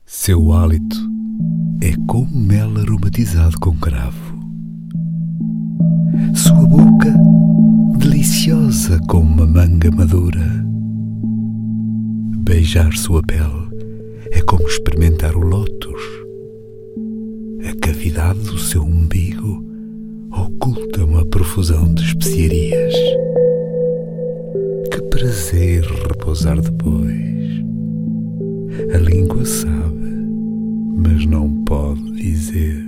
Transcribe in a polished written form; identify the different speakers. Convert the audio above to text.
Speaker 1: Seu hálito é como mel aromatizado com cravo. Sua boca deliciosa como uma manga madura. Beijar sua pele é como experimentar o lótus. A cavidade do seu umbigo oculta uma profusão de especiarias. Que prazer repousar depois. A língua sabe, mas não pode dizer.